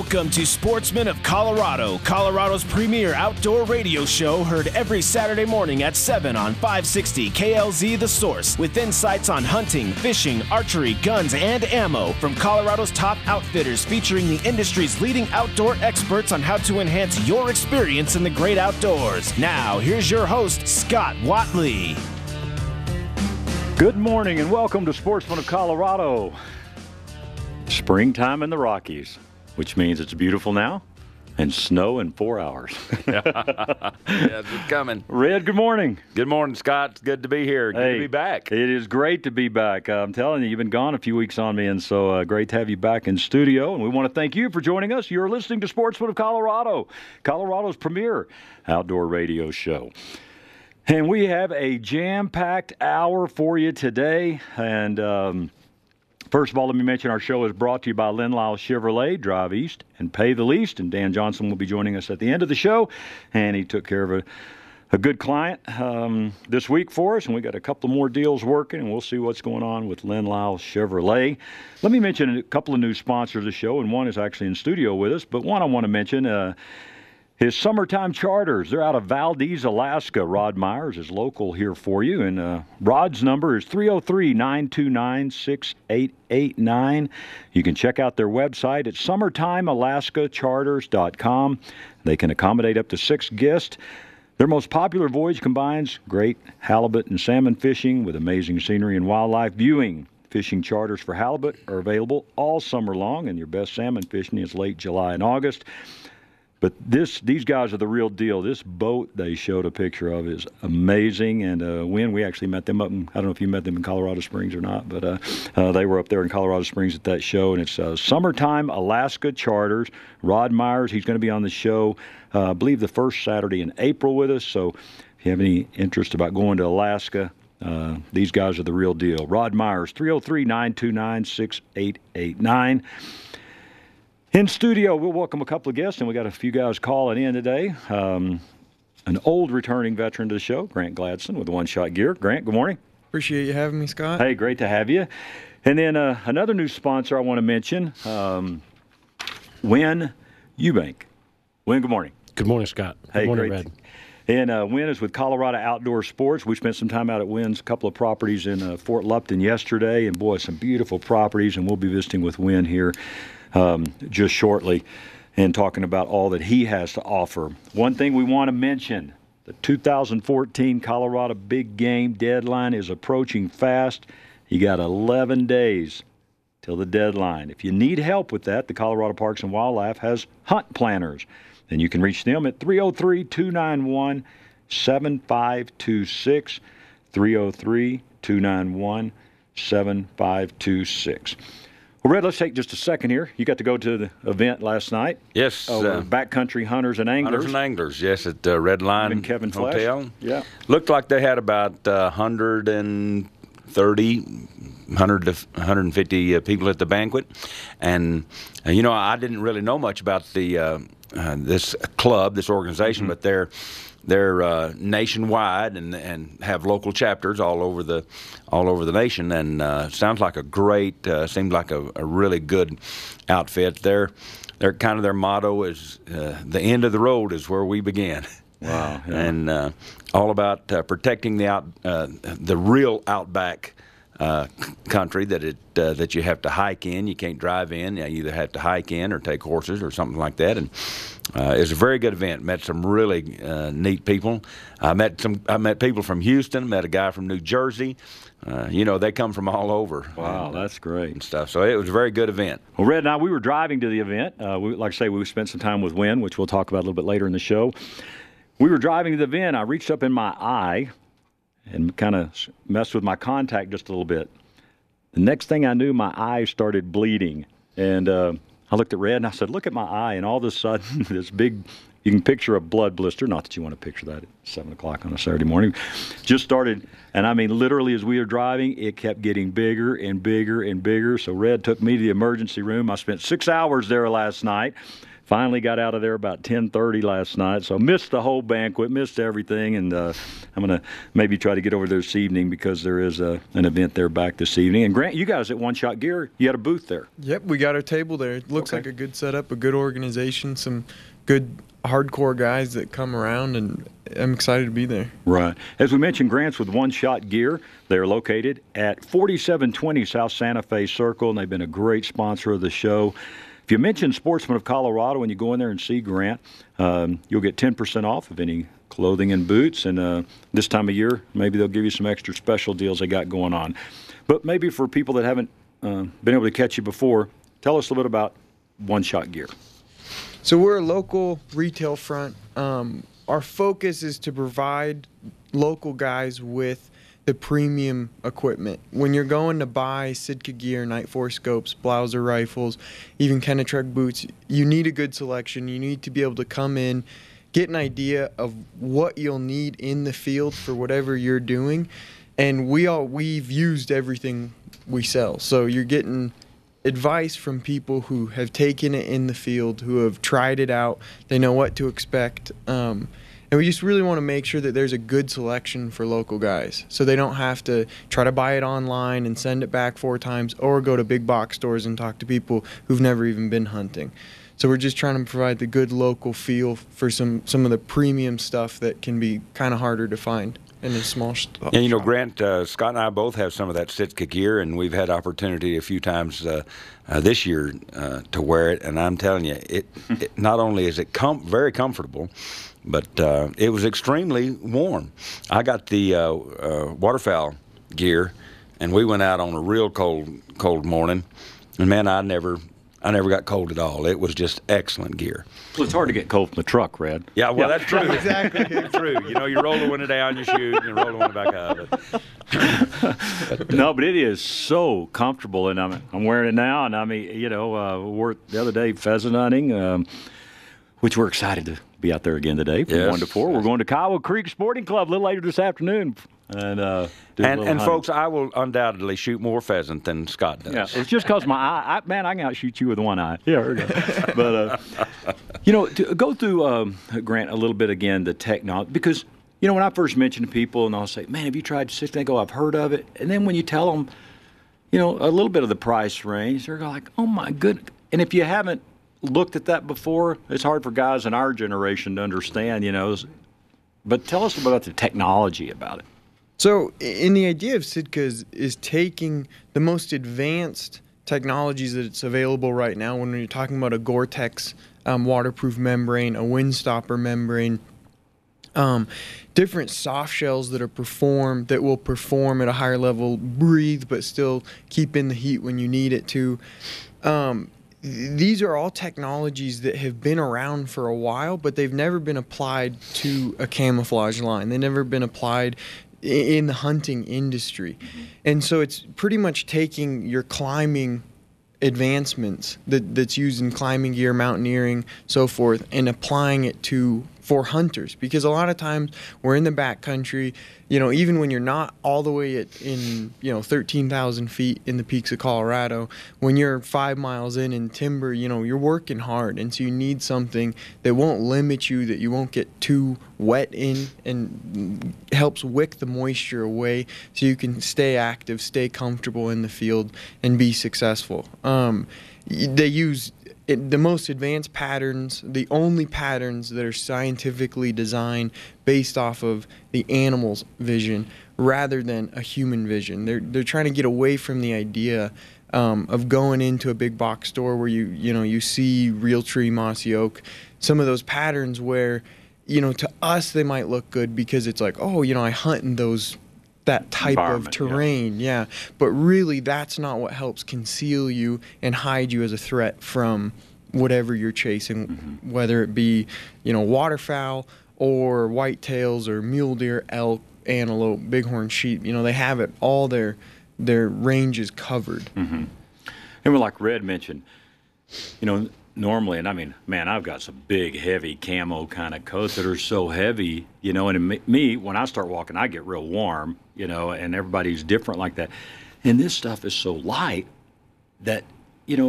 Welcome to Sportsman of Colorado, Colorado's premier outdoor radio show, heard every Saturday morning at 7 on 560 KLZ The Source, with insights on hunting, fishing, archery, guns, and ammo from Colorado's top outfitters, featuring the industry's leading outdoor experts on how to enhance your experience in the great outdoors. Now, here's your host, Scott Watley. Good morning and welcome to Sportsman of Colorado. Springtime in the Rockies, which means it's beautiful now and snow in 4 hours. Yeah, it's coming. Red, good morning. Good morning, Scott. It's good to be here. Good to be back. It is great to be back. I'm telling you, you've been gone a few weeks on me, and so great to have you back in studio. And we want to thank you for joining us. You're listening to Sportsman of Colorado, Colorado's premier outdoor radio show. And we have a jam-packed hour for you today. And first of all, let me mention our show is brought to you by Len Lyle Chevrolet. Drive east and pay the least. And Dan Johnson will be joining us at the end of the show. And he took care of a good client this week for us. And we got a couple more deals working, and we'll see what's going on with Len Lyle Chevrolet. Let me mention a couple of new sponsors of the show, and one is actually in studio with us. But one I want to mention his Summertime Charters. They're out of Valdez, Alaska. Rod Myers is local here for you. And Rod's number is 303-929-6889. You can check out their website at summertimealaskacharters.com. They can accommodate up to 6 guests. Their most popular voyage combines great halibut and salmon fishing with amazing scenery and wildlife viewing. Fishing charters for halibut are available all summer long, and your best salmon fishing is late July and August. But these guys are the real deal. This boat they showed a picture of is amazing. And when we actually met them up in, I don't know if you met them in Colorado Springs or not, but they were up there in Colorado Springs at that show. And it's Summertime Alaska Charters. Rod Myers, he's going to be on the show, I believe, the first Saturday in April with us. So if you have any interest about going to Alaska, these guys are the real deal. Rod Myers, 303-929-6889. In studio, we'll welcome a couple of guests, and we got a few guys calling in today. An old returning veteran to the show, Grant Gladson with One Shot Gear. Grant, good morning. Appreciate you having me, Scott. Hey, great to have you. And then another new sponsor I want to mention, Wynn Eubank. Wynn, good morning. Good morning, Scott. Good morning, great. Red. And Wynn is with Colorado Outdoor Sports. We spent some time out at Wynn's couple of properties in Fort Lupton yesterday, and boy, some beautiful properties, and we'll be visiting with Wynn here just shortly and talking about all that he has to offer. One thing we want to mention, the 2014 Colorado Big Game deadline is approaching fast. You got 11 days till the deadline. If you need help with that, the Colorado Parks and Wildlife has hunt planners, and you can reach them at 303-291-7526, 303-291-7526. Well, Red, let's take just a second here. You got to go to the event last night. Yes. Backcountry Hunters and Anglers. Hunters and Anglers, yes, at Red Line Kevin Hotel. Flesh. Yeah. Looked like they had about 150 people at the banquet. And, I didn't really know much about this club, this organization, but they're nationwide and have local chapters all over the nation, and sounds like seems like a really good outfit. Their motto is the end of the road is where we begin. Wow! Yeah. And all about protecting the real outback country that you have to hike in. You can't drive in. You either have to hike in or take horses or something like that. And it's a very good event. Met some really neat people. I met people from Houston. Met a guy from New Jersey. They come from all over. Wow, that's great and stuff. So it was a very good event. Well, Red and I, we were driving to the event. Like I say, we spent some time with Wynn, which we'll talk about a little bit later in the show. We were driving to the event. I reached up in my eye and kind of messed with my contact just a little bit. The next thing I knew, my eye started bleeding. And I looked at Red, and I said, look at my eye. And all of a sudden, this big, you can picture a blood blister. Not that you want to picture that at 7 o'clock on a Saturday morning. Just started, and I mean, literally as we were driving, it kept getting bigger and bigger and bigger. So Red took me to the emergency room. I spent 6 hours there last night. Finally got out of there about 10:30 last night, so missed the whole banquet, missed everything, and I'm going to maybe try to get over there this evening because there is an event there back this evening. And Grant, you guys at One Shot Gear, you had a booth there. Yep, we got our table there. It looks like a good setup, a good organization, some good hardcore guys that come around, and I'm excited to be there. Right. As we mentioned, Grant's with One Shot Gear. They're located at 4720 South Santa Fe Circle, and they've been a great sponsor of the show. If you mention Sportsman of Colorado when you go in there and see Grant, you'll get 10% off of any clothing and boots. And this time of year, maybe they'll give you some extra special deals they got going on. But maybe for people that haven't been able to catch you before, tell us a little bit about One Shot Gear. So we're a local retail front. Our focus is to provide local guys with the premium equipment. When you're going to buy Sitka gear, Night Force scopes, Blauser rifles, even Kenetrek boots, you need a good selection. You need to be able to come in, get an idea of what you'll need in the field for whatever you're doing. And we've used everything we sell. So you're getting advice from people who have taken it in the field, who have tried it out. They know what to expect. And we just really want to make sure that there's a good selection for local guys, so they don't have to try to buy it online and send it back 4 times, or go to big box stores and talk to people who've never even been hunting. So we're just trying to provide the good local feel for some of the premium stuff that can be kind of harder to find in a small shop. And, you know, Grant, Scott and I both have some of that Sitka gear, and we've had opportunity a few times this year to wear it. And I'm telling you, it not only is it very comfortable, but it was extremely warm. I got the waterfowl gear, and we went out on a real cold morning, and man, I never got cold at all. It was just excellent gear. Well, it's hard to get cold from the truck, Red. Yeah, well, Yeah. that's true. Exactly. True. You know, you roll the window down, you shoot, and you roll the window back up. No, but it is so comfortable, and I'm wearing it now. And I mean, you know, we're the other day pheasant hunting, which we're excited to be out there again today from 1 to 4. We're going to Kiowa Creek Sporting Club a little later this afternoon. And folks, I will undoubtedly shoot more pheasant than Scott does. Yeah, it's just because my eye, man, I can outshoot you with one eye. Yeah, there we go. But you know, to go through Grant a little bit again, the technology, because you know when I first mention to people and I'll say, "Man, have you tried Sitka?" They go, "I've heard of it," and then when you tell them, you know, a little bit of the price range, they're like, "Oh my goodness!" And if you haven't looked at that before, it's hard for guys in our generation to understand, you know. But tell us about the technology about it. So, in the idea of Sitka is taking the most advanced technologies that's available right now. When you're talking about a Gore-Tex waterproof membrane, a windstopper membrane, different soft shells that will perform at a higher level, breathe but still keep in the heat when you need it to. These are all technologies that have been around for a while, but they've never been applied to a camouflage line. They've never been applied in the hunting industry. And so it's pretty much taking your climbing advancements that's used in climbing gear, mountaineering, so forth, and applying it for hunters. Because a lot of times we're in the backcountry, you know, even when you're not all the way in 13,000 feet in the peaks of Colorado, when you're 5 miles in timber, you know, you're working hard. And so you need something that won't limit you, that you won't get too wet in, and helps wick the moisture away so you can stay active, stay comfortable in the field, and be successful. They use the most advanced patterns, the only patterns that are scientifically designed based off of the animal's vision rather than a human vision. They're trying to get away from the idea of going into a big box store where you see Realtree, mossy oak, some of those patterns where, you know, to us they might look good because it's like, oh, you know, I hunt in that type of terrain, yeah. But really, that's not what helps conceal you and hide you as a threat from whatever you're chasing, whether it be, you know, waterfowl or whitetails or mule deer, elk, antelope, bighorn sheep. You know, they have it all. Their ranges covered. And like Red mentioned, you know, normally, and I mean, man, I've got some big, heavy camo kind of coats that are so heavy, you know, and me, when I start walking, I get real warm, you know, and everybody's different like that. And this stuff is so light that, you know,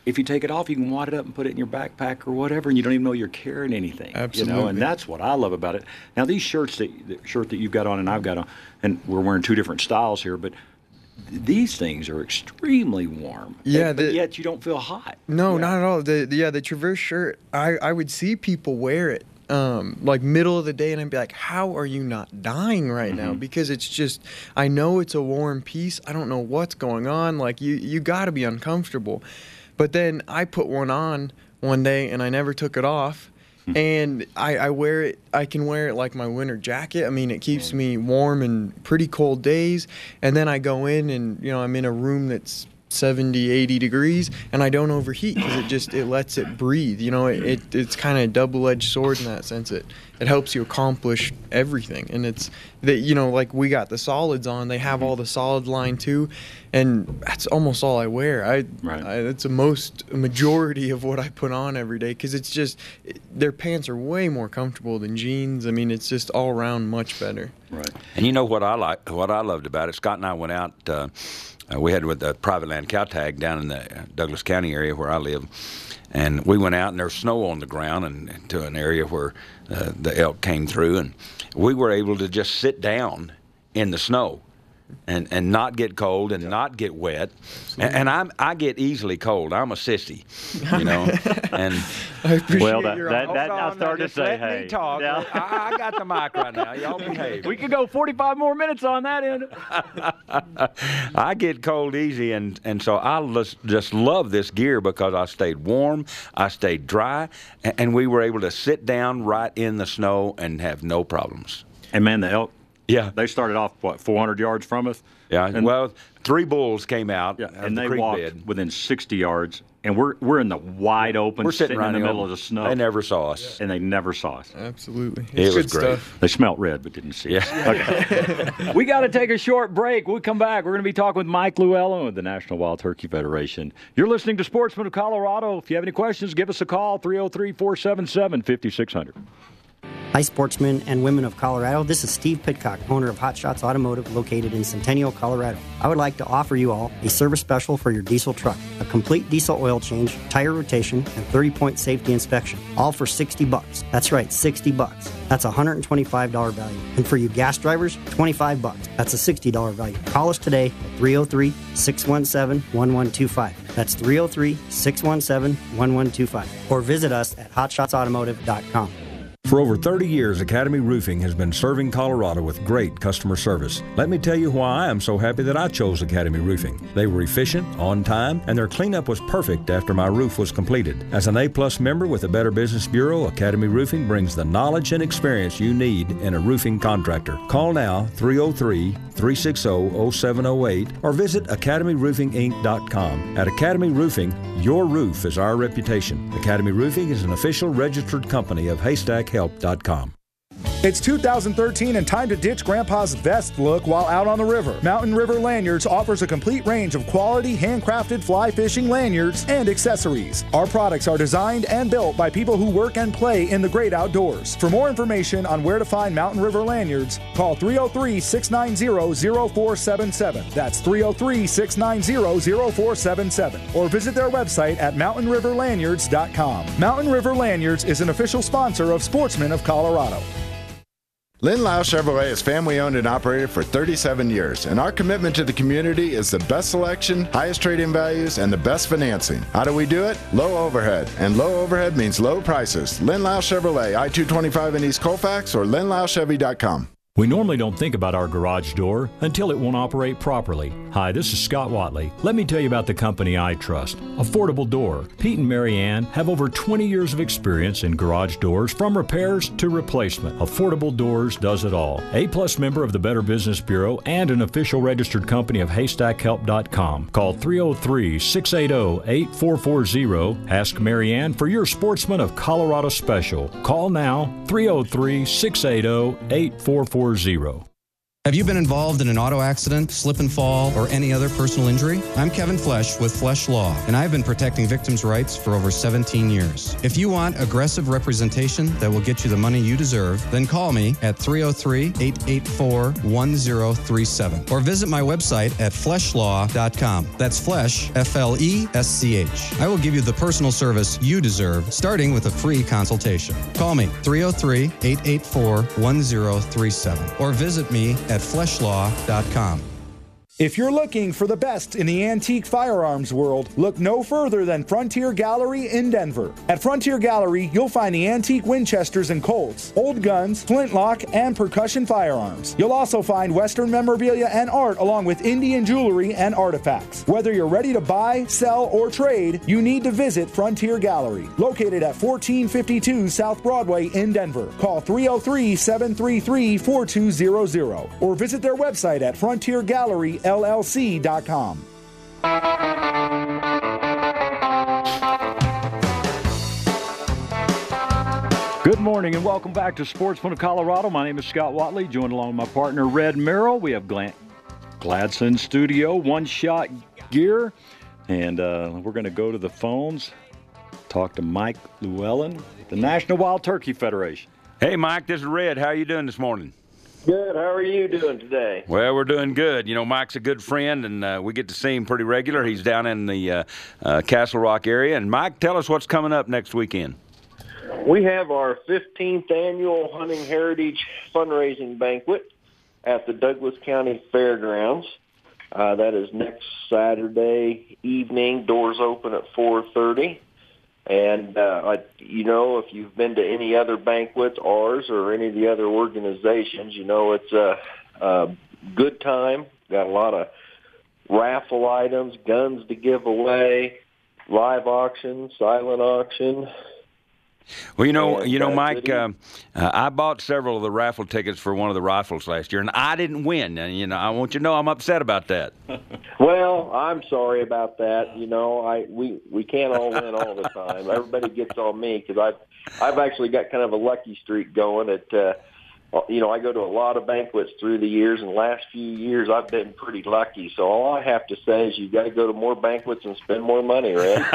if you take it off, you can wad it up and put it in your backpack or whatever, and you don't even know you're carrying anything. Absolutely. And that's what I love about it. Now, these shirts, the shirt that you've got on and I've got on, and we're wearing two different styles here, but these things are extremely warm. Yeah, but yet you don't feel hot. No, not at all. The Traverse shirt, I would see people wear it like middle of the day, and I'd be like, how are you not dying right now? Because it's just, I know it's a warm piece. I don't know what's going on. Like, you got to be uncomfortable. But then I put one on one day, and I never took it off. And I wear it. I can wear it like my winter jacket. I mean, it keeps me warm in pretty cold days. And then I go in, and I'm in a room that's 70, 80 degrees, and I don't overheat because it lets it breathe. It's kind of a double-edged sword in that sense. It helps you accomplish everything. And it's that, like we got the solids on, they have all the solid line too, and that's almost all I wear. It's a majority of what I put on every day, because it's just, their pants are way more comfortable than jeans. I mean, it's just all around much better. Right. And what I loved about it, Scott and I went out, we had with the private land cow tag down in the Douglas County area where I live, and we went out, and there's snow on the ground, and to an area where the elk came through, and we were able to just sit down in the snow and not get cold and not get wet. And I get easily cold. I'm a sissy, and I appreciate I started to say, let me talk. Yeah. I got the mic right now. Y'all behave. We could go 45 more minutes on that end. I get cold easy, and so I just love this gear because I stayed warm, I stayed dry, and we were able to sit down right in the snow and have no problems. And man, the elk, yeah, they started off 400 yards from us. Yeah, and 3 bulls came out, and they creek walked bed within 60 yards, and we're in the wide open, we're sitting in the middle of the snow. They never saw us, and they never saw us. Absolutely, it was good great. stuff. They smelt red, but didn't see us. Okay. We got to take a short break. We'll come back. We're going to be talking with Mike Llewellyn with the National Wild Turkey Federation. You're listening to Sportsman of Colorado. If you have any questions, give us a call, 303-477-5600. Hi, sportsmen and women of Colorado. This is Steve Pitcock, owner of Hot Shots Automotive, located in Centennial, Colorado. I would like to offer you all a service special for your diesel truck, a complete diesel oil change, tire rotation, and 30-point safety inspection, all for $60. That's right, $60. That's a $125 value. And for you gas drivers, $25. That's a $60 value. Call us today at 303-617-1125. That's 303-617-1125. Or visit us at hotshotsautomotive.com. For over 30 years, Academy Roofing has been serving Colorado with great customer service. Let me tell you why I am so happy that I chose Academy Roofing. They were efficient, on time, and their cleanup was perfect after my roof was completed. As an A-plus member with the Better Business Bureau, Academy Roofing brings the knowledge and experience you need in a roofing contractor. Call now, 303-360-0708, or visit academyroofinginc.com. At Academy Roofing, your roof is our reputation. Academy Roofing is an official registered company of HaystackHelp.com. It's 2013 and time to ditch Grandpa's vest look while out on the river. Mountain River Lanyards offers a complete range of quality handcrafted fly fishing lanyards and accessories. Our products are designed and built by people who work and play in the great outdoors. For more information on where to find Mountain River Lanyards, call 303-690-0477. That's 303-690-0477. Or visit their website at mountainriverlanyards.com. Mountain River Lanyards is an official sponsor of Sportsmen of Colorado. Lynn-Lau Chevrolet is family-owned and operated for 37 years, and our commitment to the community is the best selection, highest trade-in values, and the best financing. How do we do it? Low overhead, and low overhead means low prices. Lynn-Lau Chevrolet, I-225 in East Colfax, or linlauchevy.com. We normally don't think about our garage door until it won't operate properly. Hi, this is Scott Watley. Let me tell you about the company I trust, Affordable Door. Pete and Mary Ann have over 20 years of experience in garage doors, from repairs to replacement. Affordable Doors does it all. A-plus member of the Better Business Bureau and an official registered company of HaystackHelp.com. Call 303-680-8440. Ask Mary Ann for your Sportsman of Colorado special. Call now, 303-680-8440. Have you been involved in an auto accident, slip and fall, or any other personal injury? I'm Kevin Flesh with Flesh Law, and I've been protecting victims' rights for over 17 years. If you want aggressive representation that will get you the money you deserve, then call me at 303-884-1037 or visit my website at fleshlaw.com. That's Flesh, F-L-E-S-C-H. I will give you the personal service you deserve, starting with a free consultation. Call me 303-884-1037 or visit me at fleshlaw.com. If you're looking for the best in the antique firearms world, look no further than Frontier Gallery in Denver. At Frontier Gallery, you'll find the antique Winchesters and Colts, old guns, flintlock, and percussion firearms. You'll also find Western memorabilia and art along with Indian jewelry and artifacts. Whether you're ready to buy, sell, or trade, you need to visit Frontier Gallery, located at 1452 South Broadway in Denver. Call 303-733-4200 or visit their website at frontiergalleryllc.com. Good morning and welcome back to Sportsman of Colorado. My name is Scott Watley, joined along with my partner Red Merrill. We have Gladson Studio, One Shot Gear, and we're going to go to the phones, talk to Mike Llewellyn, the National Wild Turkey Federation. Hey, Mike, this is Red. How are you doing this morning? Good. How are you doing today? Well, we're doing good. You know, Mike's a good friend, and we get to see him pretty regular. He's down in the Castle Rock area. And, Mike, tell us what's coming up next weekend. We have our 15th annual Hunting Heritage Fundraising Banquet at the Douglas County Fairgrounds. That is next Saturday evening. Doors open at 4:30. And, you know, if you've been to any other banquets, ours or any of the other organizations, you know it's a good time. Got a lot of raffle items, guns to give away, live auction, silent auction. Well, you know, Mike, I bought several of the raffle tickets for one of the rifles last year, and I didn't win. And, you know, I want you to know I'm upset about that. Well, I'm sorry about that. You know, we can't all win all the time. Everybody gets on me because I've actually got kind of a lucky streak going at you know, I go to a lot of banquets through the years, and the last few years I've been pretty lucky. So all I have to say is you got to go to more banquets and spend more money, right?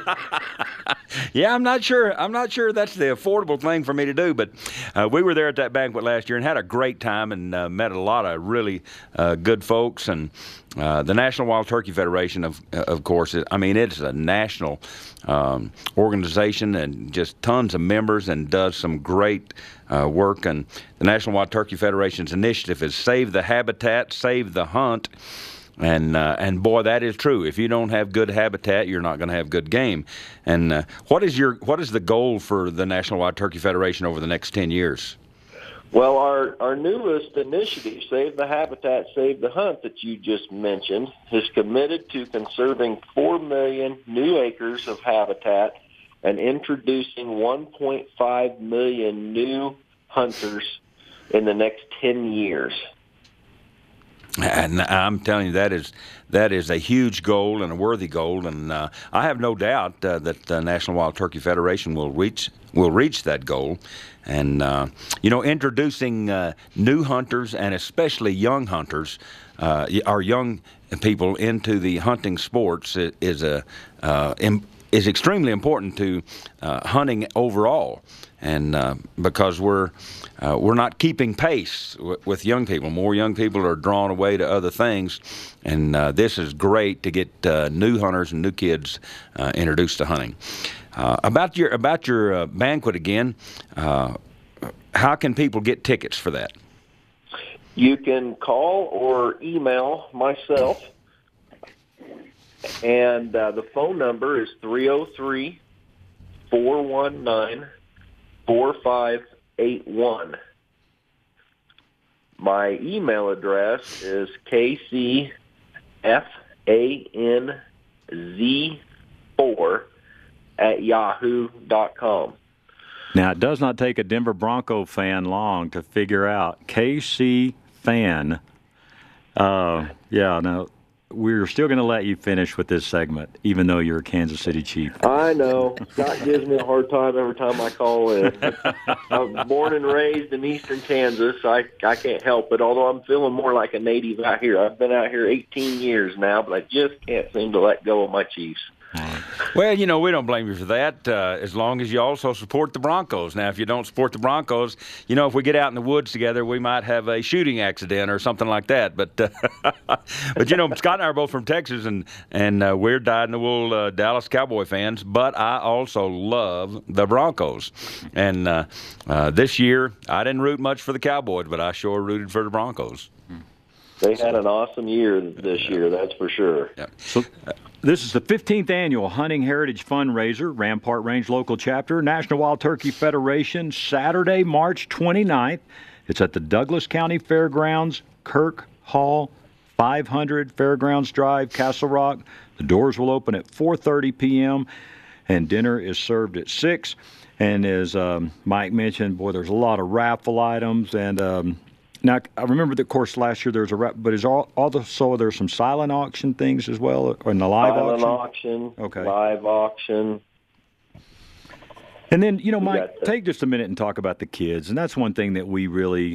Yeah, I'm not sure that's the affordable thing for me to do, but we were there at that banquet last year and had a great time and met a lot of really good folks. And the National Wild Turkey Federation, of course, I mean, it's a national organization and just tons of members and does some great work. And the National Wild Turkey Federation's initiative is Save the Habitat, Save the Hunt. And boy, that is true. If you don't have good habitat, you're not going to have good game. And what is the goal for the National Wild Turkey Federation over the next 10 years? Well, our newest initiative, Save the Habitat, Save the Hunt, that you just mentioned, is committed to conserving 4 million new acres of habitat and introducing 1.5 million new hunters in the next 10 years. And I'm telling you, that is a huge goal and a worthy goal, and I have no doubt that the National Wild Turkey Federation will reach that goal. And you know, introducing new hunters and especially young hunters, our young people into the hunting sports is extremely important to hunting overall, and because we're not keeping pace with young people. More young people are drawn away to other things, and this is great to get new hunters and new kids introduced to hunting. About your banquet again, how can people get tickets for that? You can call or email myself, and the phone number is 303-419-4581. My email address is kcfanz4@yahoo.com. Now, it does not take a Denver Bronco fan long to figure out KC Fan. we're still going to let you finish with this segment, even though you're a Kansas City Chief. I know. Scott gives me a hard time every time I call in. I'm born and raised in eastern Kansas. I can't help it, although I'm feeling more like a native out here. I've been out here 18 years now, but I just can't seem to let go of my Chiefs. Well, we don't blame you for that, as long as you also support the Broncos. Now, if you don't support the Broncos, if we get out in the woods together, we might have a shooting accident or something like that. But, Scott and I are both from Texas, and we're dyed-in-the-wool Dallas Cowboy fans, but I also love the Broncos. And this year, I didn't root much for the Cowboys, but I sure rooted for the Broncos. They had an awesome year this year, that's for sure. Yeah. So, this is the 15th annual Hunting Heritage Fundraiser, Rampart Range Local Chapter, National Wild Turkey Federation, Saturday, March 29th. It's at the Douglas County Fairgrounds, Kirk Hall, 500 Fairgrounds Drive, Castle Rock. The doors will open at 4:30 p.m., and dinner is served at 6. And as Mike mentioned, boy, there's a lot of raffle items, and now, I remember, of course, last year there was but is also there's some silent auction things as well, or in the live silent auction? Okay. Live auction. And then, Mike, take just a minute and talk about the kids. And that's one thing that we really,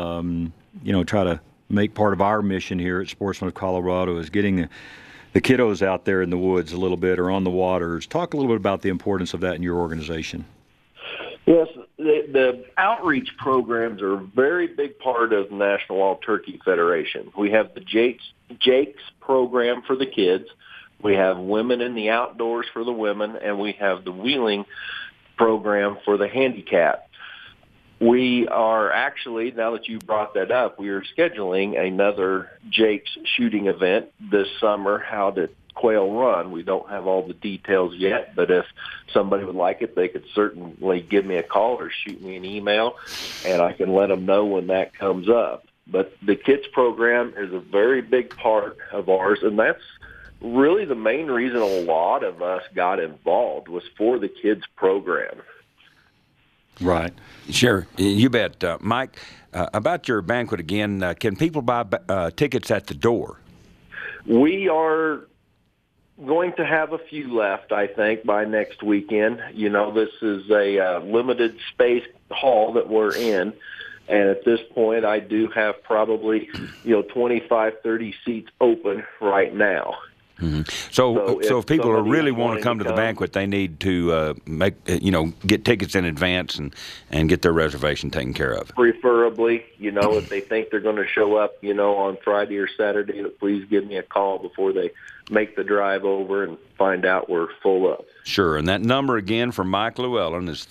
try to make part of our mission here at Sportsman of Colorado is getting the kiddos out there in the woods a little bit or on the waters. Talk a little bit about the importance of that in your organization. Yes, the outreach programs are a very big part of the National Wild Turkey Federation. We have the Jake's program for the kids. We have Women in the Outdoors for the women, and we have the Wheeling program for the handicapped. We are actually, now that you brought that up, we are scheduling another Jake's shooting event this summer out at Quail Run. We don't have all the details yet, but if somebody would like it, they could certainly give me a call or shoot me an email, and I can let them know when that comes up. But the kids program is a very big part of ours, and that's really the main reason a lot of us got involved was for the kids program. Right. Sure. You bet. Mike, about your banquet again, can people buy tickets at the door? We are going to have a few left, I think, by next weekend. This is a limited space hall that we're in, and at this point I do have probably 25, 30 seats open right now. Mm-hmm. So if people really want to come to the banquet, they need to get tickets in advance and get their reservation taken care of. Preferably, if they think they're going to show up, on Friday or Saturday, please give me a call before they make the drive over and find out we're full up. Sure, and that number again for Mike Llewellyn is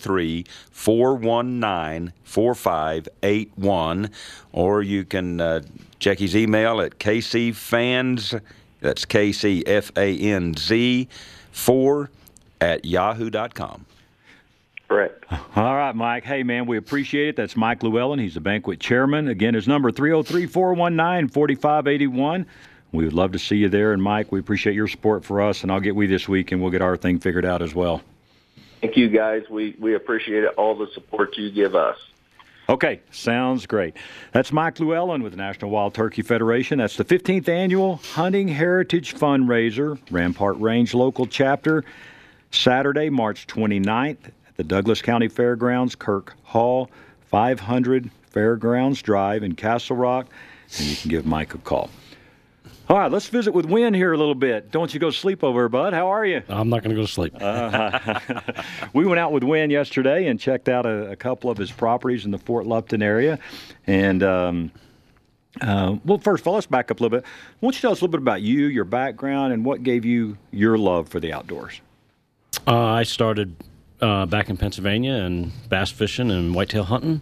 303-419-4581, or you can check his email at kcfans. That's KCFANZ 4@yahoo.com. Correct. All right, Mike. Hey, man, we appreciate it. That's Mike Llewellyn. He's the banquet chairman. Again, his number 303-419-4581. We would love to see you there. And, Mike, we appreciate your support for us, and I'll get with you this week, and we'll get our thing figured out as well. Thank you, guys. We appreciate all the support you give us. Okay, sounds great. That's Mike Llewellyn with the National Wild Turkey Federation. That's the 15th Annual Hunting Heritage Fundraiser, Rampart Range Local Chapter, Saturday, March 29th at the Douglas County Fairgrounds, Kirk Hall, 500 Fairgrounds Drive in Castle Rock, and you can give Mike a call. All right, let's visit with Wynn here a little bit. Don't you go sleep over, bud. How are you? I'm not going to go to sleep. We went out with Wynn yesterday and checked out a couple of his properties in the Fort Lupton area. And, well, first of all, let's back up a little bit. Why don't you tell us a little bit about you, your background, and what gave you your love for the outdoors? I started back in Pennsylvania and bass fishing and whitetail hunting.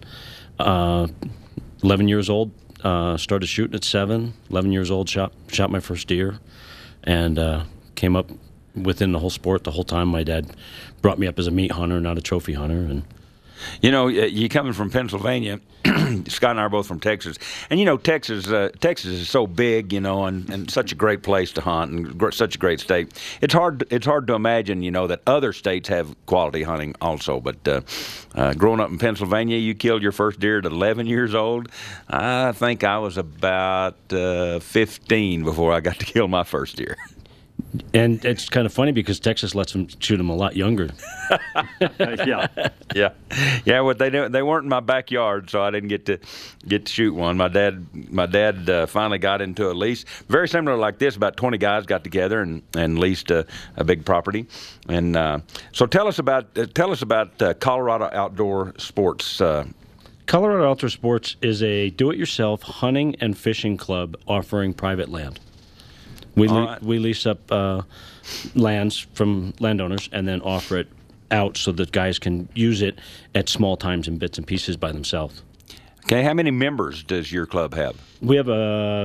11 years old. Started shooting at 7, 11 years old, shot my first deer, and came up within the whole sport the whole time. My dad brought me up as a meat hunter, not a trophy hunter, and You know, you coming from Pennsylvania, Scott and I are both from Texas, and you know, Texas is so big, you know, and such a great place to hunt, and such a great state. It's hard to imagine, you know, that other states have quality hunting also. But growing up in Pennsylvania, you killed your first deer at 11 years old. I think I was about 15 before I got to kill my first deer. And it's kind of funny because Texas lets them shoot them a lot younger. Yeah. Well, they weren't in my backyard, so I didn't get to shoot one. My dad finally got into a lease, very similar like this. About 20 guys got together and leased a big property. And so tell us about Colorado Outdoor Sports. Colorado Outdoor Sports is a do-it-yourself hunting and fishing club offering private land. We lease up lands from landowners and then offer it out so that guys can use it at small times in bits and pieces by themselves. Okay, how many members does your club have? We have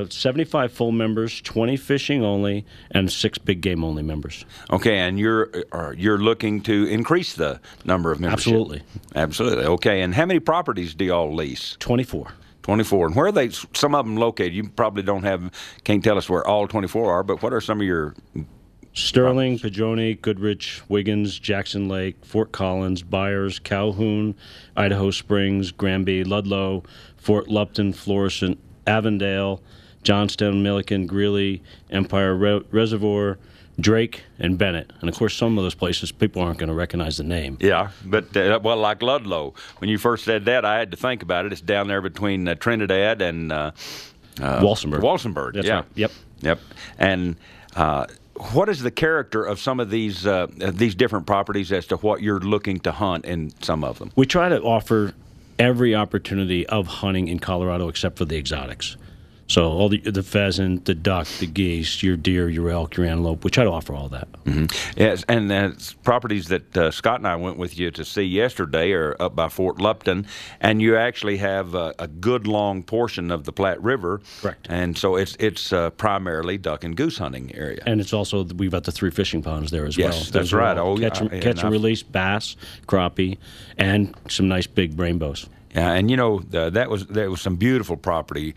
75 full members, 20 fishing only, and 6 big game only members. Okay, and you're looking to increase the number of membership? Absolutely. Okay, and how many properties do y'all lease? 24. 24. And where are they, some of them located? You probably can't tell us where all 24 are, but what are some of your... Sterling, Padrone, Goodrich, Wiggins, Jackson Lake, Fort Collins, Byers, Calhoun, Idaho Springs, Granby, Ludlow, Fort Lupton, Florissant, Avondale, Johnstown, Milliken, Greeley, Empire Reservoir, Drake, and Bennett. And, of course, some of those places, people aren't going to recognize the name. Yeah, but, like Ludlow, when you first said that, I had to think about it. It's down there between Trinidad and Walsenburg. Walsenburg, That's yeah. Right. Yep. And what is the character of some of these different properties as to what you're looking to hunt in some of them? We try to offer every opportunity of hunting in Colorado except for the exotics. So all the pheasant, the duck, the geese, your deer, your elk, your antelope, we try to offer all that. Mm-hmm. Yes, and properties that Scott and I went with you to see yesterday are up by Fort Lupton, and you actually have a good long portion of the Platte River. Correct. And so it's primarily duck and goose hunting area. And it's also, we've got the 3 fishing ponds there as well. Yes, that's right. Catch and release bass, crappie, and some nice big rainbows. Yeah, and you know that was some beautiful property,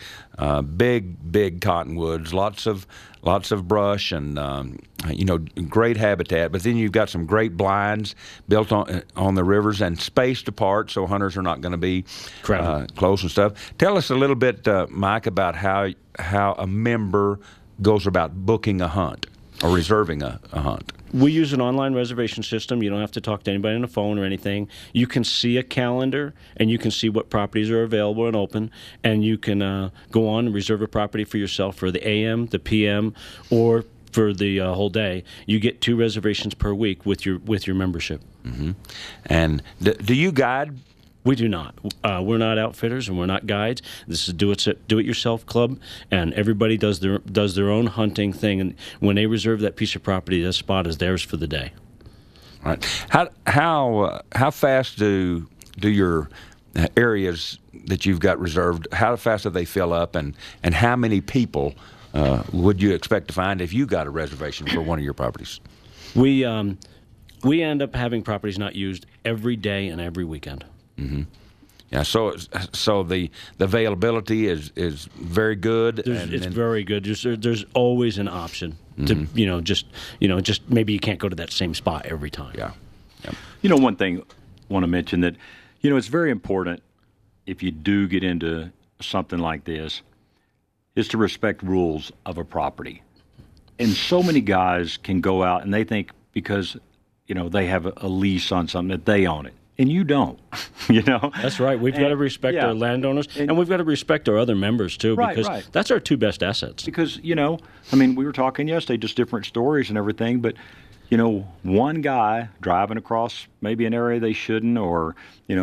big cottonwoods, lots of brush, and great habitat. But then you've got some great blinds built on the rivers and spaced apart, so hunters are not going to be close and stuff. Tell us a little bit, Mike, about how a member goes about booking a hunt or reserving a hunt. We use an online reservation system. You don't have to talk to anybody on the phone or anything. You can see a calendar, and you can see what properties are available and open, and you can go on and reserve a property for yourself for the AM, the PM, or for the whole day. You get 2 reservations per week with your membership. Mm-hmm. And do you guide? We do not. We're not outfitters and we're not guides. This is do-it-yourself club, and everybody does their own hunting thing. And when they reserve that piece of property, that spot is theirs for the day. All right. How fast do your areas that you've got reserved? How fast do they fill up, and how many people would you expect to find if you got a reservation for one of your properties? We end up having properties not used every day and every weekend. Mm-hmm. Yeah, so the availability is very good. It's very good. There's always an option to just maybe you can't go to that same spot every time. Yeah. One thing I want to mention that it's very important if you do get into something like this is to respect rules of a property. And so many guys can go out and they think because they have a lease on something that they own it. And you don't, That's right. We've got to respect our landowners, and we've got to respect our other members, too, because that's our 2 best assets. Because, we were talking yesterday, just different stories and everything, but, one guy driving across maybe an area they shouldn't, or,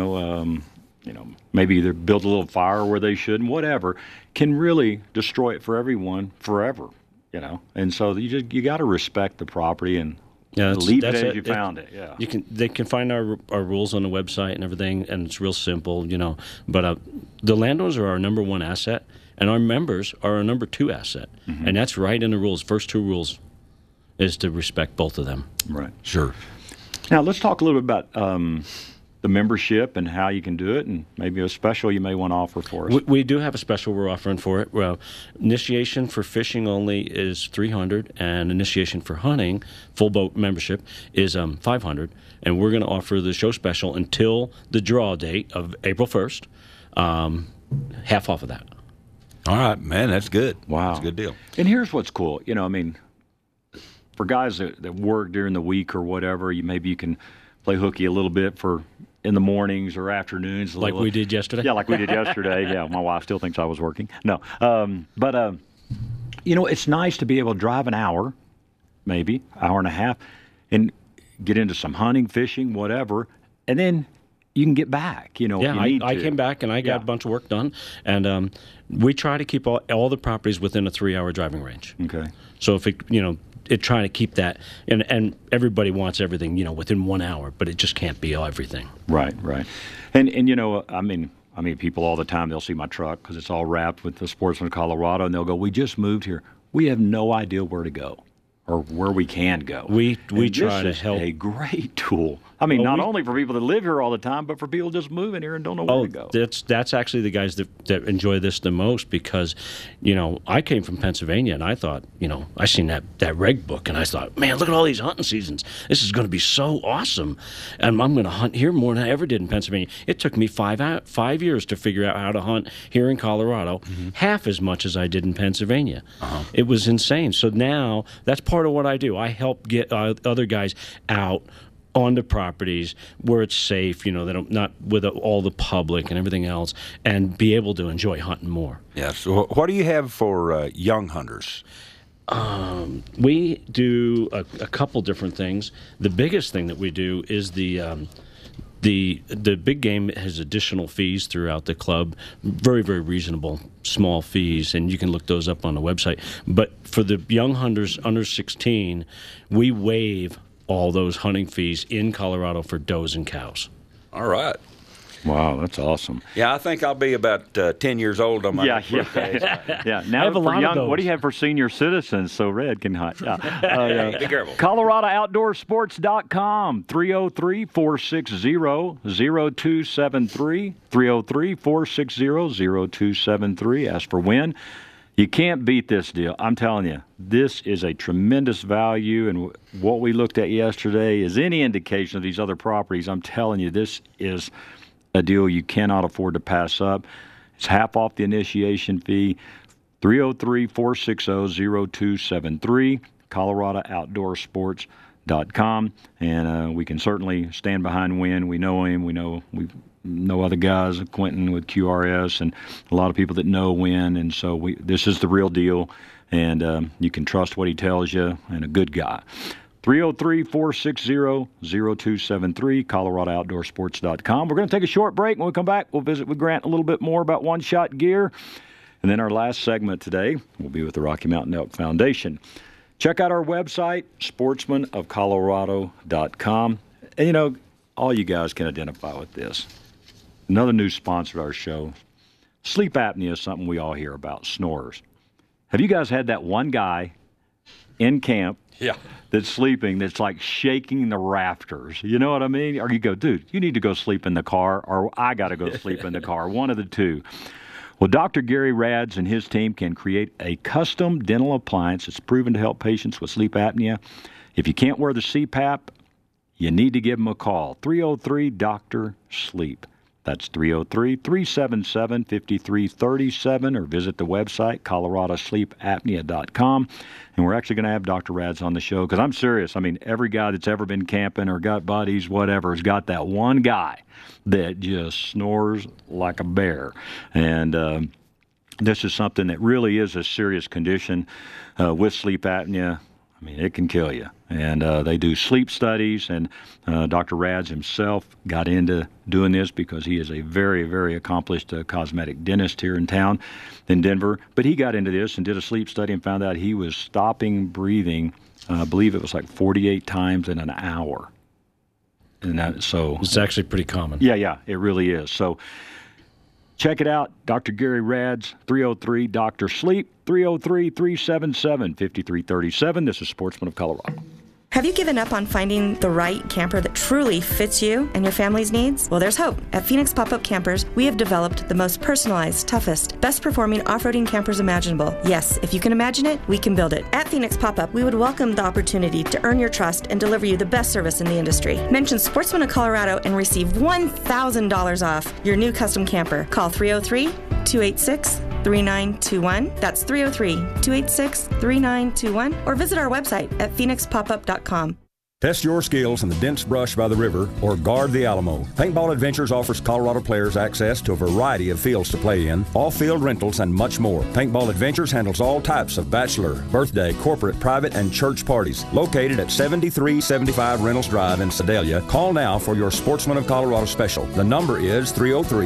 maybe they built a little fire where they shouldn't, whatever, can really destroy it for everyone forever, And so you got to respect the property and leave it as you found it. Yeah, they can find our rules on the website and everything, and it's real simple, But the landowners are our number 1 asset, and our members are our number 2 asset, and that's right in the rules. First 2 rules is to respect both of them. Right. Sure. Now let's talk a little bit about the membership and how you can do it, and maybe a special you may want to offer for us. We do have a special we're offering for it. Well, initiation for fishing only is $300, and initiation for hunting, full boat membership, is $500. And we're going to offer the show special until the draw date of April 1st, half off of that. All right, man, that's good. Wow. That's a good deal. And here's what's cool. I mean, for guys that work during the week or whatever, maybe you can play hooky a little bit for in the mornings or afternoons. Like we did yesterday? Yeah, like we did yesterday. Yeah, my wife still thinks I was working. No. But it's nice to be able to drive an hour, maybe, hour and a half, and get into some hunting, fishing, whatever, and then you can get back, Yeah, I came back and I got a bunch of work done, and we try to keep all the properties within a 3-hour driving range. Okay. So if trying to keep that, and everybody wants everything, within 1 hour, but it just can't be everything. Right. And I mean, people all the time, they'll see my truck because it's all wrapped with the Sportsman of Colorado, and they'll go, "We just moved here. We have no idea where to go or where we can go." We try to help. This is a great tool. I mean, not only for people that live here all the time, but for people just moving here and don't know where to go. That's actually the guys that enjoy this the most, because, I came from Pennsylvania and I thought, I seen that reg book and I thought, man, look at all these hunting seasons. This is going to be so awesome, and I'm going to hunt here more than I ever did in Pennsylvania. It took me 5 years to figure out how to hunt here in Colorado, half as much as I did in Pennsylvania. It was insane. So now that's part of what I do. I help get other guys out on the properties where it's safe, that not with all the public and everything else, and be able to enjoy hunting more. Yeah. So what do you have for young hunters? We do a couple different things. The biggest thing that we do is the big game has additional fees throughout the club, very, very reasonable, small fees, and you can look those up on the website. But for the young hunters under 16, we waive all those hunting fees in Colorado for does and cows. All right. Wow, that's awesome. Yeah, I think I'll be about 10 years old on my birthday. Yeah. Now I have a lot of those. What do you have for senior citizens so Red can hunt? Be careful. ColoradoOutdoorSports.com, 303-460-0273, 303-460-0273. Ask for Win. You can't beat this deal. I'm telling you, this is a tremendous value, and what we looked at yesterday is any indication of these other properties. I'm telling you, this is a deal you cannot afford to pass up. It's half off the initiation fee, 303-460-0273, ColoradoOutdoorSports.com, and we can certainly stand behind Win. We know him. We know other guys, Quentin with QRS, and a lot of people that know Win, and so this is the real deal, and you can trust what he tells you, and a good guy. 303-460-0273, ColoradoOutdoorSports.com. We're going to take a short break. When we come back, we'll visit with Grant a little bit more about One-Shot Gear, and then our last segment today will be with the Rocky Mountain Elk Foundation. Check out our website, sportsmanofcolorado.com, and all you guys can identify with this. Another new sponsor of our show. Sleep apnea is something we all hear about, snorers. Have you guys had that one guy in camp that's sleeping that's like shaking the rafters? You know what I mean? Or you go, dude, you need to go sleep in the car, or I got to go sleep in the car, one of the two. Well, Dr. Gary Rads and his team can create a custom dental appliance that's proven to help patients with sleep apnea. If you can't wear the CPAP, you need to give them a call, 303-DR-SLEEP. That's 303-377-5337, or visit the website, coloradosleepapnea.com. And we're actually going to have Dr. Rads on the show, because I'm serious. I mean, every guy that's ever been camping or got buddies, whatever, has got that one guy that just snores like a bear. And this is something that really is a serious condition with sleep apnea. I mean, it can kill you. And they do sleep studies, and Dr. Rads himself got into doing this because he is a very, very accomplished cosmetic dentist here in town in Denver. But he got into this and did a sleep study and found out he was stopping breathing, I believe it was like 48 times in an hour. And so it's actually pretty common. Yeah, it really is. So check it out, Dr. Gary Rads, 303-DR-SLEEP, 303-377-5337. This is Sportsman of Colorado. Have you given up on finding the right camper that truly fits you and your family's needs? Well, there's hope. At Phoenix Pop-Up Campers, we have developed the most personalized, toughest, best-performing off-roading campers imaginable. Yes, if you can imagine it, we can build it. At Phoenix Pop-Up, we would welcome the opportunity to earn your trust and deliver you the best service in the industry. Mention Sportsman of Colorado and receive $1,000 off your new custom camper. Call 303-286-3921. That's 303-286-3921. Or visit our website at phoenixpopup.com. Test your skills in the dense brush by the river or guard the Alamo. Paintball Adventures offers Colorado players access to a variety of fields to play in, off-field rentals, and much more. Paintball Adventures handles all types of bachelor, birthday, corporate, private, and church parties. Located at 7375 Reynolds Drive in Sedalia, call now for your Sportsman of Colorado special. The number is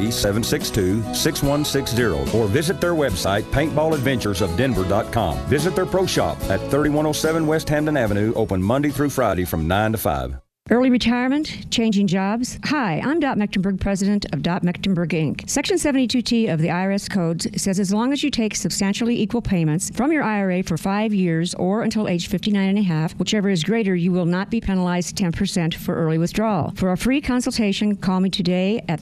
303-762-6160 or visit their website, paintballadventuresofdenver.com. Visit their pro shop at 3107 West Hampden Avenue, open Monday through Friday from 9 to 5. Early retirement, changing jobs. Hi, I'm Dot Mecklenburg, president of Dot Mecklenburg, Inc. Section 72T of the IRS Codes says as long as you take substantially equal payments from your IRA for 5 years or until age 59 and a half, whichever is greater, you will not be penalized 10% for early withdrawal. For a free consultation, call me today at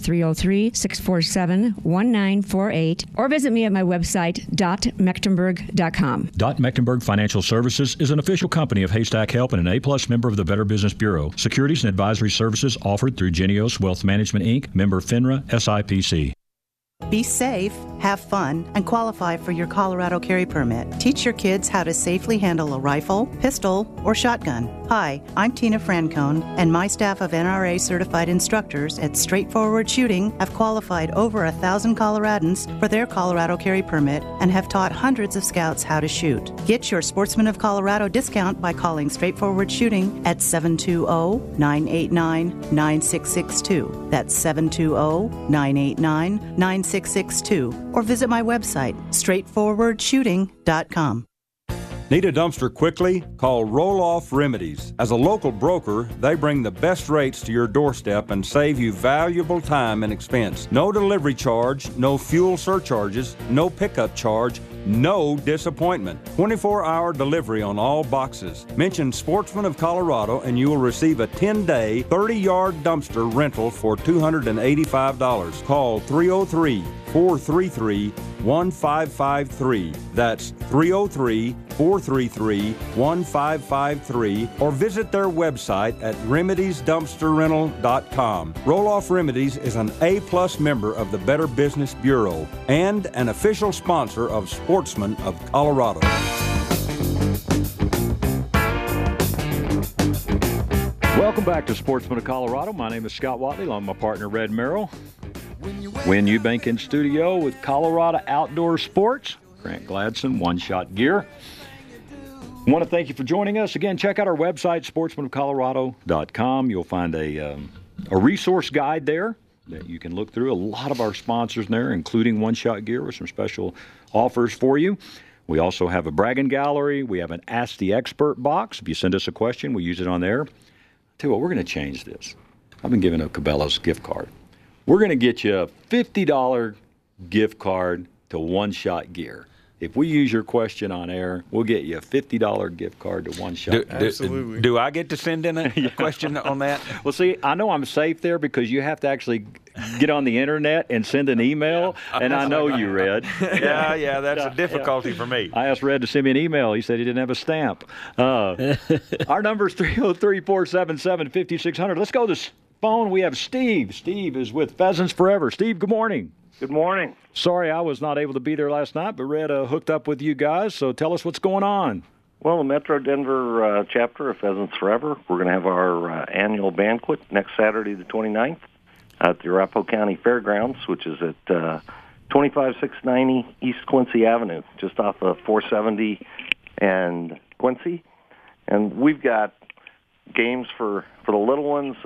303-647-1948 or visit me at my website, dotmecklenburg.com. Dot Mecklenburg Financial Services is an official company of Haystack Help and an A-plus member of the Better Business Bureau. Securities and advisory services offered through Genios Wealth Management, Inc., member FINRA, SIPC. Be safe, have fun, and qualify for your Colorado carry permit. Teach your kids how to safely handle a rifle, pistol, or shotgun. Hi, I'm Tina Francone, and my staff of NRA certified instructors at Straightforward Shooting have qualified over 1,000 Coloradans for their Colorado carry permit and have taught hundreds of scouts how to shoot. Get your Sportsman of Colorado discount by calling Straightforward Shooting at 720-989-9662. That's 720-989-9662. Or visit my website, straightforwardshooting.com. Need a dumpster quickly? Call Roll Off Remedies. As a local broker, they bring the best rates to your doorstep and save you valuable time and expense. No delivery charge, no fuel surcharges, no pickup charge, no disappointment. 24-hour delivery on all boxes. Mention Sportsman of Colorado and you will receive a 10-day, 30-yard dumpster rental for $285. Call 303-433-1553. That's 303-433-1553 or visit their website at remediesdumpsterrental.com. Roll Off Remedies is an A-plus member of the Better Business Bureau and an official sponsor of Sportsman of Colorado. Welcome back to Sportsman of Colorado. My name is Scott Watley, along with my partner Red Merrill. Win Eubank in studio with Colorado Outdoor Sports. Grant Gladson, One Shot Gear. I want to thank you for joining us. Again, check out our website, sportsmanofcolorado.com. You'll find a resource guide there that you can look through. A lot of our sponsors there, including One Shot Gear, with some special offers for you. We also have a bragging gallery. We have an Ask the Expert box. If you send us a question, we use it on there. Tell you what, we're going to change this. I've been giving a Cabela's gift card. We're going to get you a $50 gift card to One Shot Gear. If we use your question on air, we'll get you a $50 gift card to One Shot. Absolutely. Do I get to send in a question on that? Well, see, I know I'm safe there because you have to actually get on the internet and send an email, and I know you, Red. Yeah, that's a difficulty for me. I asked Red to send me an email. He said he didn't have a stamp. Our number is 303-477-5600. Let's go to the phone. We have Steve. Steve is with Pheasants Forever. Steve, good morning. Good morning. Sorry I was not able to be there last night, but Red hooked up with you guys, so tell us what's going on. Well, the Metro Denver chapter of Pheasants Forever, we're going to have our annual banquet next Saturday the 29th at the Arapahoe County Fairgrounds, which is at 25690 East Quincy Avenue, just off of 470 and Quincy. And we've got games for the little ones,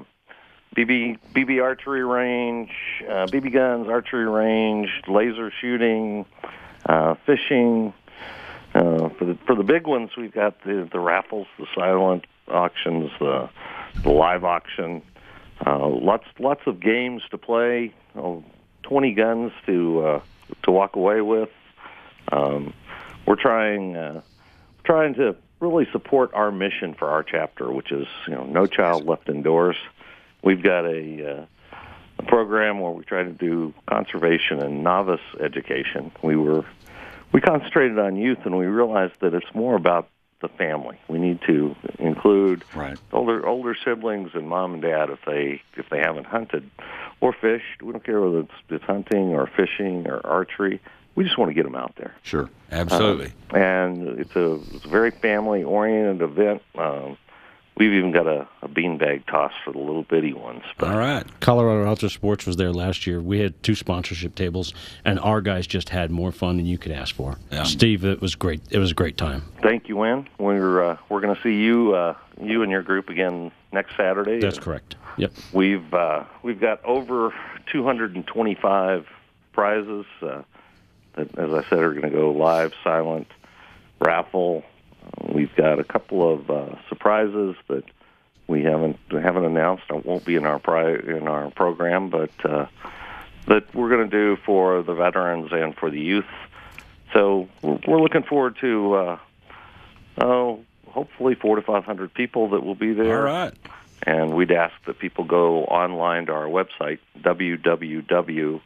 BB archery range, BB guns, archery range, laser shooting, fishing. For the big ones, we've got the raffles, the silent auctions, the live auction. Lots of games to play. 20 guns to walk away with. We're trying to really support our mission for our chapter, which is no child left indoors. We've got a program where we try to do conservation and novice education. We concentrated on youth, and we realized that it's more about the family. We need to include older siblings and mom and dad if they haven't hunted or fished. We don't care whether it's hunting or fishing or archery. We just want to get them out there. Sure, absolutely. And it's a very family-oriented event. We've even got a beanbag toss for the little bitty ones. But. All right. Colorado Outdoor Sports was there last year. We had 2 sponsorship tables, and our guys just had more fun than you could ask for. Yeah. Steve, it was great. It was a great time. Thank you, Wynn. We're going to see you and your group again next Saturday. That's correct. Yep. We've got over 225 prizes that, as I said, are going to go live, silent, raffle. We've got a couple of surprises that we haven't announced. It won't be in our program, but that we're going to do for the veterans and for the youth. So we're looking forward to hopefully 400 to 500 people that will be there. All right. And we'd ask that people go online to our website, www.mdpf.org,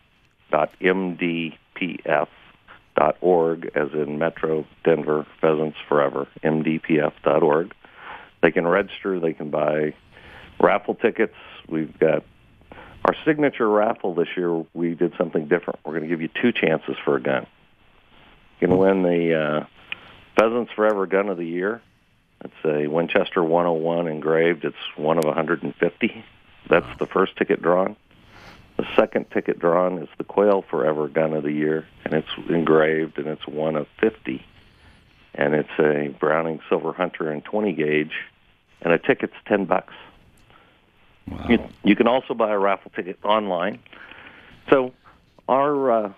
as in Metro Denver Pheasants Forever, mdpf.org. They can register. They can buy raffle tickets. We've got our signature raffle this year. We did something different. We're going to give you 2 chances for a gun. You can win the Pheasants Forever Gun of the Year. It's a Winchester 101 engraved. It's one of 150. That's the first ticket drawn. The second ticket drawn is the Quail Forever Gun of the Year, and it's engraved, and it's one of 50. And it's a Browning Silver Hunter and 20 gauge, and a ticket's $10. Wow. You can also buy a raffle ticket online. So our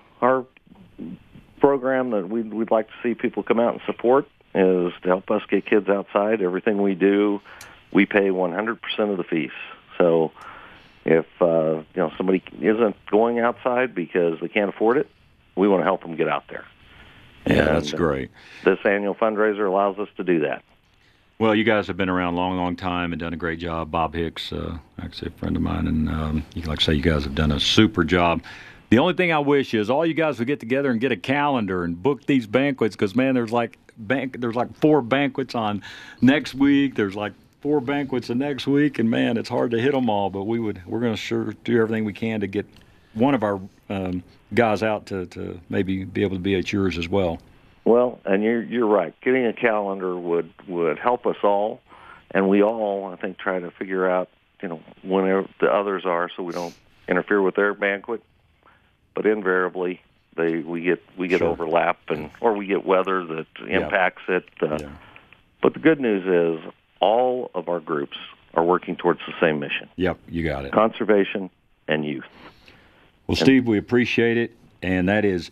program that we'd like to see people come out and support is to help us get kids outside. Everything we do, we pay 100% of the fees. So if somebody isn't going outside because they can't afford it, we want to help them get out there. Yeah, that's great. This annual fundraiser allows us to do that. Well, you guys have been around a long, long time and done a great job. Bob Hicks, actually a friend of mine, and like I say, you guys have done a super job. The only thing I wish is all you guys would get together and get a calendar and book these banquets, because, man, there's like 4 banquets on next week. There's like 4 banquets the next week, and, man, it's hard to hit them all. But we're going to sure do everything we can to get one of our guys out to maybe be able to be at yours as well. Well, and you're right. Getting a calendar would help us all, and we all, I think, try to figure out whenever the others are, so we don't interfere with their banquet. But invariably, we get sure. overlap, or we get weather that impacts it. But the good news is all of our groups are working towards the same mission. Yep, you got it. Conservation and youth. Well, Steve, we appreciate it, and that is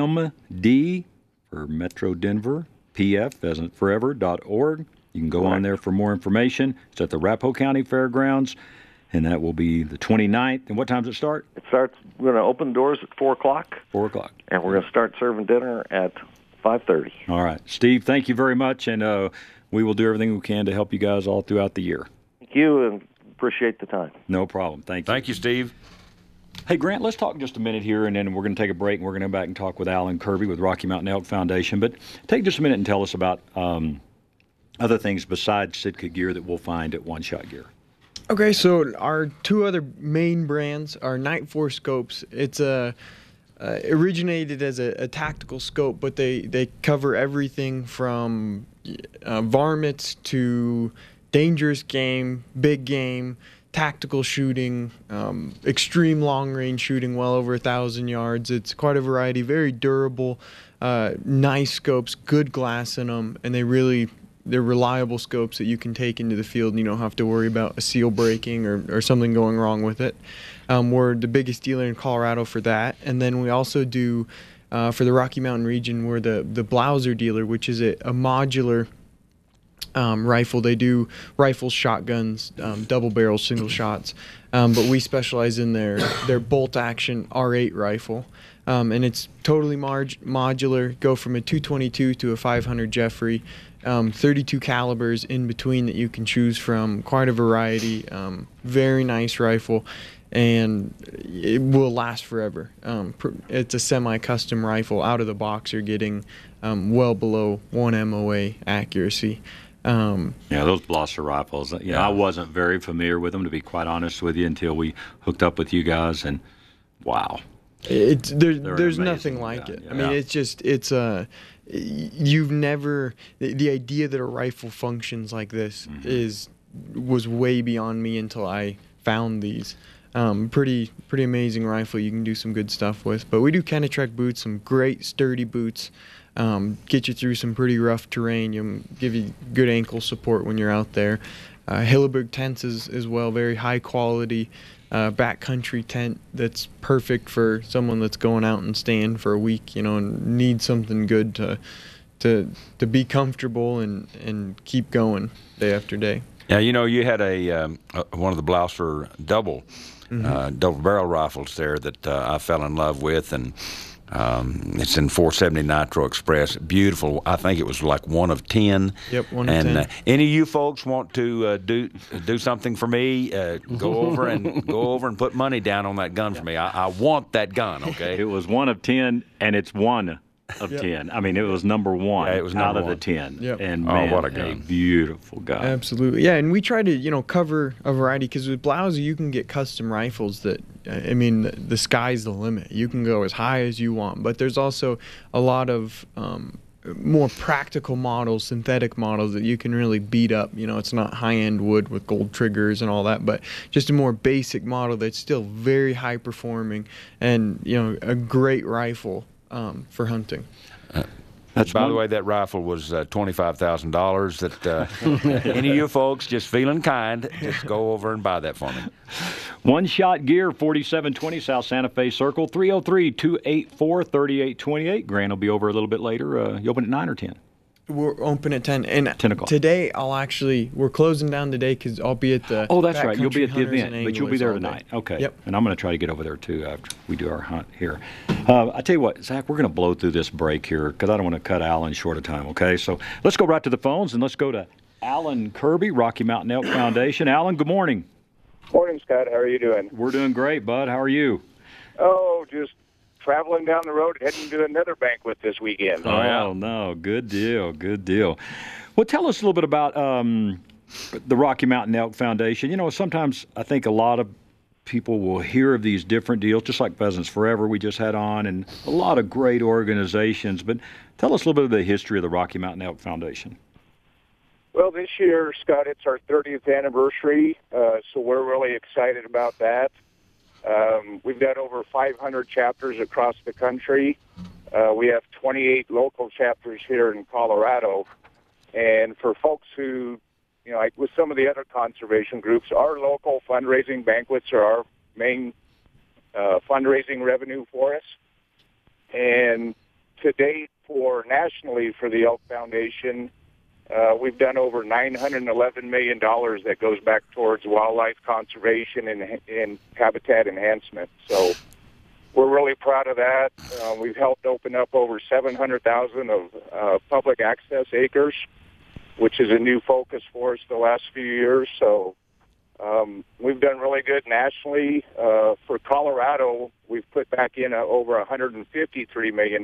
MD for Metro Denver, PF, pheasantforever.org. You can go on there for more information. It's at the Arapahoe County Fairgrounds, and that will be the 29th. And what time does it start? We're going to open the doors at 4 o'clock. 4 o'clock. And we're going to start serving dinner at 5:30. All right. Steve, thank you very much, and we will do everything we can to help you guys all throughout the year. Thank you, and appreciate the time. No problem. Thank you. Thank you, Steve. Hey, Grant, let's talk just a minute here, and then we're going to take a break, and we're going to go back and talk with Alan Kirby with Rocky Mountain Elk Foundation. But take just a minute and tell us about other things besides Sitka gear that we'll find at One Shot Gear. Okay, so our 2 other main brands are Night Force scopes. It's originated as a tactical scope, but they cover everything from varmints to dangerous game, big game, tactical shooting, extreme long-range shooting, well over 1,000 yards. It's quite a variety, very durable, nice scopes, good glass in them, and they're reliable scopes that you can take into the field and you don't have to worry about a seal breaking or something going wrong with it. We're the biggest dealer in Colorado for that. And then we also do, for the Rocky Mountain region, we're the Blauser dealer, which is a modular rifle. They do rifles, shotguns, double barrel, single shots. But we specialize in their bolt action R8 rifle. and it's totally modular. Go from a 222 to a 500 Jeffrey. 32 calibers in between that you can choose from. Quite a variety. Very nice rifle, and it will last forever. It's a semi-custom rifle. Out of the box, you're getting well below 1 MOA accuracy. Those Blaser rifles, I wasn't very familiar with them, to be quite honest with you, until we hooked up with you guys, and wow. There's nothing like it. I mean, you've never, the idea that a rifle functions like this was way beyond me until I found these. Pretty amazing rifle you can do some good stuff with. But we do Kenetrek boots, some great sturdy boots. Get you through some pretty rough terrain. Give you good ankle support when you're out there. Hilleberg tents as well, very high quality backcountry tent that's perfect for someone that's going out and staying for a week, and needs something good to be comfortable and keep going day after day. Yeah, you had one of the Blaser double barrel rifles there that I fell in love with, and it's in 470 Nitro Express. Beautiful. I think it was like 1 of 10. Yep, 1 of 10. Any of you folks want to do something for me? Go over and put money down on that gun for me. I want that gun. Okay. It was 1 of 10, and it's 1 of 10. I mean, it was number 1 it was out number of the 1. 10. Yep. And man, what a gun. A beautiful gun. Absolutely. Yeah, and we try to, cover a variety, because with Blaser you can get custom rifles that, the sky's the limit. You can go as high as you want, but there's also a lot of more practical models, synthetic models that you can really beat up. It's not high-end wood with gold triggers and all that, but just a more basic model that's still very high performing and, a great rifle for hunting. By the way, that rifle was $25,000. That any of you folks just feeling kind, just go over and buy that for me. One Shot Gear, 4720 South Santa Fe Circle, 303-284-3828. Grant will be over a little bit later. You open at 9 or 10? We're open at 10. And 10 o'clock. Today, we're closing down today because I'll be at the that's right. You'll be at the event, but you'll be there tonight. Day. Okay. Yep. And I'm going to try to get over there, too, after we do our hunt here. I tell you what, Zach, we're going to blow through this break here because I don't want to cut Alan short of time, okay? So let's go right to the phones, and let's go to Alan Kirby, Rocky Mountain Elk Foundation. Alan, good morning. Morning, Scott. How are you doing? We're doing great, bud. How are you? Oh, just traveling down the road, heading to another banquet this weekend. Oh, no. Good deal. Good deal. Well, tell us a little bit about the Rocky Mountain Elk Foundation. Sometimes I think a lot of people will hear of these different deals, just like Pheasants Forever we just had on, and a lot of great organizations. But tell us a little bit of the history of the Rocky Mountain Elk Foundation. Well, this year, Scott, it's our 30th anniversary, so we're really excited about that. We've got over 500 chapters across the country. We have 28 local chapters here in Colorado. And for folks who, like with some of the other conservation groups, our local fundraising banquets are our main fundraising revenue for us. And to date, nationally for the Elk Foundation, we've done over $911 million that goes back towards wildlife conservation and habitat enhancement. So we're really proud of that. We've helped open up over 700,000 of public access acres, which is a new focus for us the last few years. So we've done really good nationally. For Colorado, we've put back in over $153 million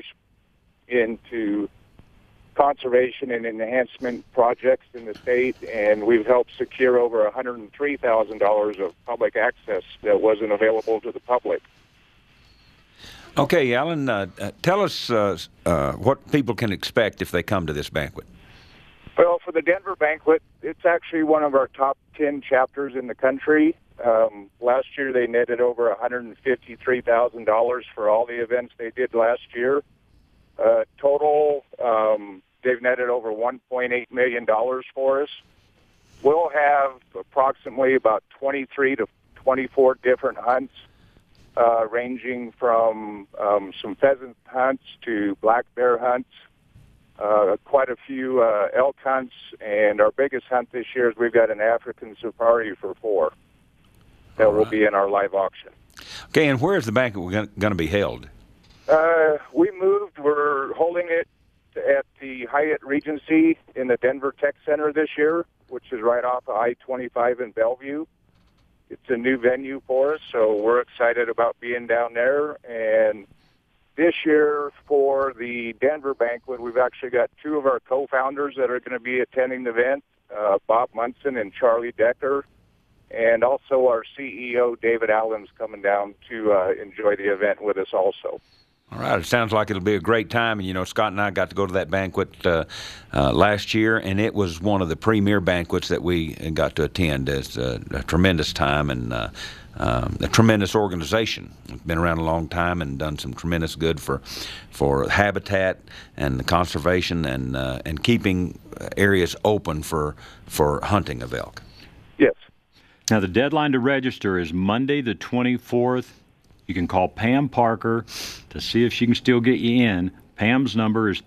into conservation and enhancement projects in the state, and we've helped secure over $103,000 of public access that wasn't available to the public. Okay, Alan, tell us what people can expect if they come to this banquet. Well, for the Denver banquet, it's actually one of our top 10 chapters in the country. Last year, they netted over $153,000 for all the events they did last year. Total, they've netted over $1.8 million for us. We'll have approximately about 23 to 24 different hunts, ranging from some pheasant hunts to black bear hunts, quite a few elk hunts, and our biggest hunt this year is we've got an African safari for 4 that will be in our live auction. Okay, and where is the banquet going to be held? We moved. We're holding it at the Hyatt Regency in the Denver Tech Center this year, which is right off of I-25 in Bellevue. It's a new venue for us, so we're excited about being down there. And this year for the Denver banquet, we've actually got two of our co-founders that are going to be attending the event, Bob Munson and Charlie Decker. And also our CEO, David Allen's coming down to enjoy the event with us also. All right. It sounds like it'll be a great time. And, you know, Scott and I got to go to that banquet last year, and it was one of the premier banquets that we got to attend. It's a tremendous time and a tremendous organization. It's been around a long time and done some tremendous good for habitat and the conservation and keeping areas open for hunting of elk. Yes. Now, the deadline to register is Monday the 24th. You can call Pam Parker to see if she can still get you in. Pam's number is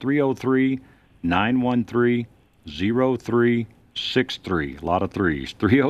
303-913-0363. A lot of threes.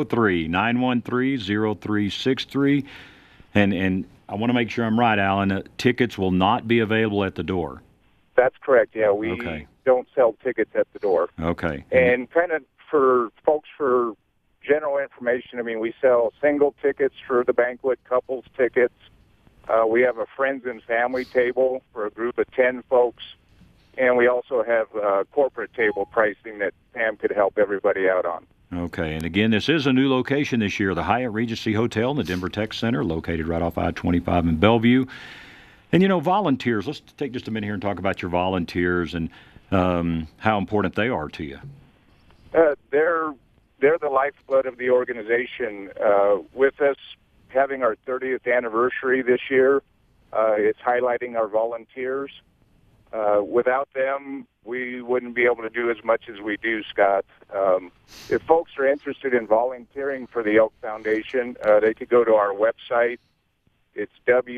303-913-0363. And I want to make sure I'm right, Alan. Tickets will not be available at the door. That's correct, yeah. We don't sell tickets at the door. Okay. And kind of for folks for general information, I mean, we sell single tickets for the banquet, couples tickets. We have a friends and family table for a group of 10 folks, and we also have corporate table pricing that Pam could help everybody out on. Okay, and again, this is a new location this year, the Hyatt Regency Hotel in the Denver Tech Center, located right off I-25 in Bellevue. And, you know, volunteers, let's take just a minute here and talk about your volunteers and how important they are to you. They're the lifeblood of the organization. With us having our 30th anniversary this year, it's highlighting our volunteers. Without them, we wouldn't be able to do as much as we do, Scott. If folks are interested in volunteering for the Elk Foundation, they could go to our website. It's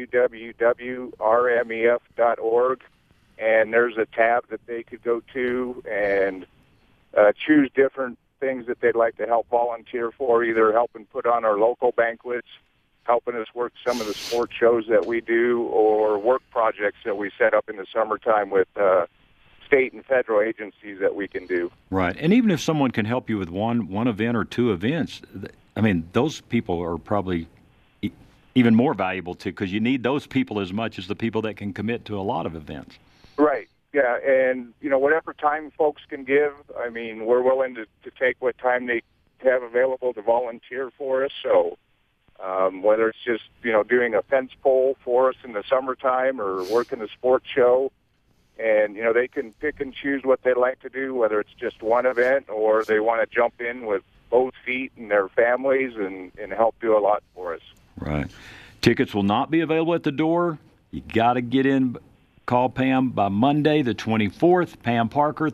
www.rmef.org, and there's a tab that they could go to and choose different things that they'd like to help volunteer for, either helping put on our local banquets, helping us work some of the sports shows that we do, or work projects that we set up in the summertime with state and federal agencies that we can do. Right. And even if someone can help you with one event or two events, I mean, those people are probably even more valuable too, because you need those people as much as the people that can commit to a lot of events. Right. Yeah, and, you know, whatever time folks can give, I mean, we're willing to take what time they have available to volunteer for us. So whether it's just, you know, doing a fence pole for us in the summertime or working a sports show, and, you know, they can pick and choose what they like to do, whether it's just one event or they want to jump in with both feet and their families and help do a lot for us. Right. Tickets will not be available at the door. You got to get in. Call Pam by Monday, the 24th. Pam Parker,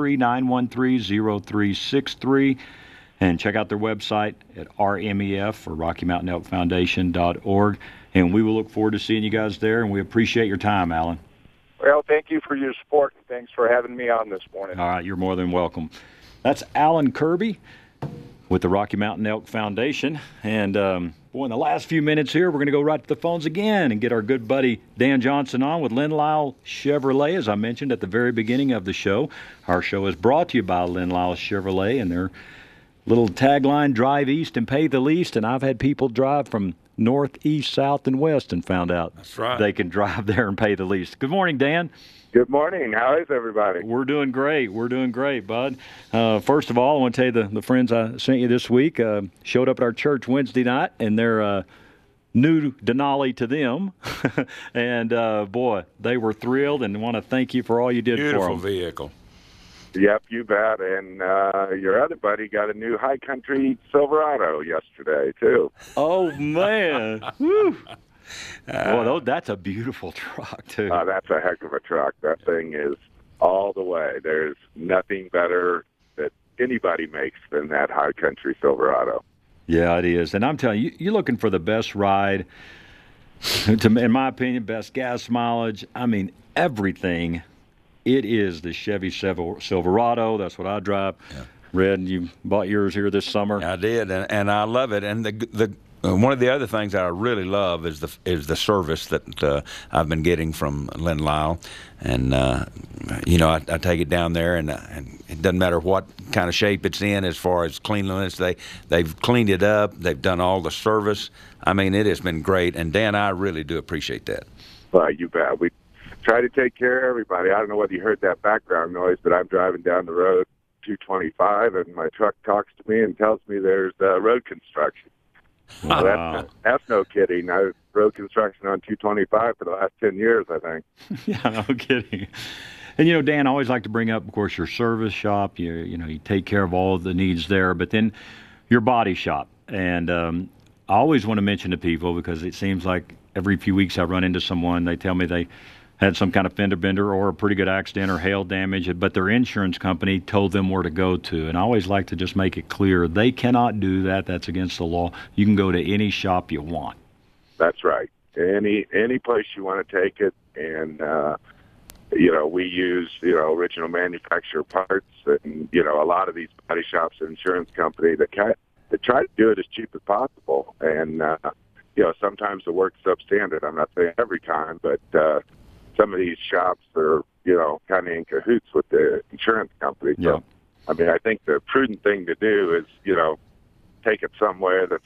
303-913-0363. And check out their website at RMEF, or Rocky Mountain Elk Foundation.org. And we will look forward to seeing you guys there, and we appreciate your time, Alan. Well, thank you for your support, and thanks for having me on this morning. All right, you're more than welcome. That's Alan Kirby with the Rocky Mountain Elk Foundation. And, boy, in the last few minutes here, we're going to go right to the phones again and get our good buddy Dan Johnson on with Lynn Lyle Chevrolet. As I mentioned at the very beginning of the show, our show is brought to you by Lynn Lyle Chevrolet and their little tagline, drive east and pay the least. And I've had people drive from north, east, south, and west and found out that's right, they can drive there and pay the least. Good morning, Dan. Good morning. How is everybody? We're doing great. We're doing great, bud. First of all, I want to tell you the friends I sent you this week showed up at our church Wednesday night, and they're new Denali to them. And, boy, they were thrilled and want to thank you for all you did for them. Beautiful vehicle. Yep, you bet. And your other buddy got a new High Country Silverado yesterday, too. Oh, man. Woo. Well, that's a beautiful truck, too. That's a heck of a truck. That thing is all the way. There's nothing better that anybody makes than that High Country Silverado. Yeah, it is. And I'm telling you, you're looking for the best ride, in my opinion, best gas mileage. I mean, everything. It is the Chevy Silverado. That's what I drive. Yeah. Red, you bought yours here this summer. I did, and I love it. And one of the other things that I really love is the service that I've been getting from Lynn Lyle, and I take it down there, and it doesn't matter what kind of shape it's in as far as cleanliness. They've cleaned it up. They've done all the service. I mean, it has been great, and Dan, I really do appreciate that. Well, you bet. We try to take care of everybody. I don't know whether you heard that background noise, but I'm driving down the road, 225, and my truck talks to me and tells me there's road construction. Wow. So that's no kidding. I've road construction on 225 for the last 10 years, I think. Yeah, no kidding. And, Dan, I always like to bring up, of course, your service shop. You take care of all of the needs there, but then your body shop. And I always want to mention to people, because it seems like every few weeks I run into someone, they tell me they had some kind of fender bender or a pretty good accident or hail damage, but their insurance company told them where to go to. And I always like to just make it clear, they cannot do that. That's against the law. You can go to any shop you want. That's right. Any place you want to take it. And, we use, original manufacturer parts. And, a lot of these body shops and insurance companies that try to do it as cheap as possible. And, sometimes the work's substandard. I'm not saying every time, but some of these shops are, kind of in cahoots with the insurance company. So, yeah. I mean, I think the prudent thing to do is, take it somewhere that's,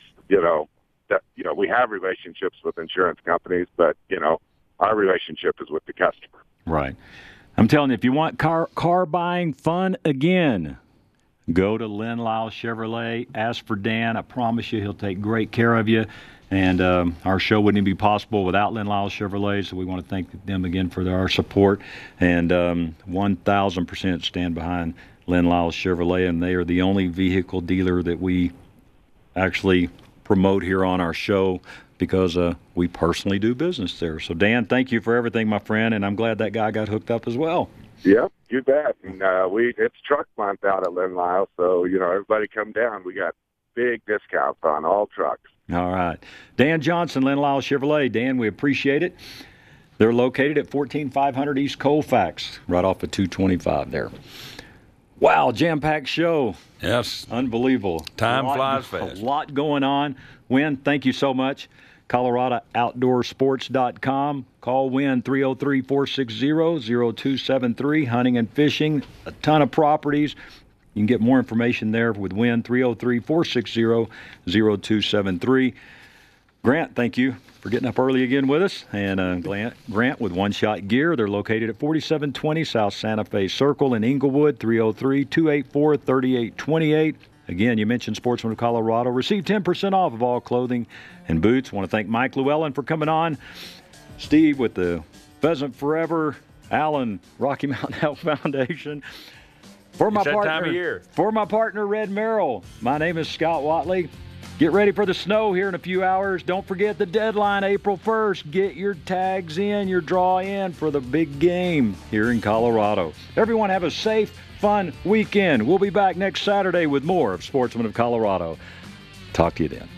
we have relationships with insurance companies, but, our relationship is with the customer. Right. I'm telling you, if you want car buying fun again, go to Lynn Lyle Chevrolet. Ask for Dan. I promise you he'll take great care of you. And our show wouldn't even be possible without Lynn Lyle Chevrolet, so we want to thank them again for our support. And 1,000% stand behind Lynn Lyle Chevrolet, and they are the only vehicle dealer that we actually promote here on our show, because we personally do business there. So, Dan, thank you for everything, my friend, and I'm glad that guy got hooked up as well. Yep, you bet. And it's truck month out at Lynn Lyle, so, everybody come down. We got big discounts on all trucks. All right. Dan Johnson, Lynn Lyle Chevrolet. Dan, we appreciate it. They're located at 14500 East Colfax, right off of 225 there. Wow, jam-packed show. Yes. Unbelievable. Time flies fast. A lot going on. Win, thank you so much. ColoradoOutdoorSports.com. Call Win 303-460-0273. Hunting and fishing, a ton of properties. You can get more information there with Win 303-460-0273. Grant, thank you for getting up early again with us. And Grant with One Shot Gear. They're located at 4720 South Santa Fe Circle in Inglewood, 303-284-3828. Again, you mentioned Sportsman of Colorado. Receive 10% off of all clothing and boots. I want to thank Mike Llewellyn for coming on. Steve with the Pheasant Forever. Alan, Rocky Mountain Health Foundation. For my partner, Red Merrill, my name is Scott Watley. Get ready for the snow here in a few hours. Don't forget the deadline, April 1st. Get your tags in, your draw in for the big game here in Colorado. Everyone have a safe, fun weekend. We'll be back next Saturday with more of Sportsman of Colorado. Talk to you then.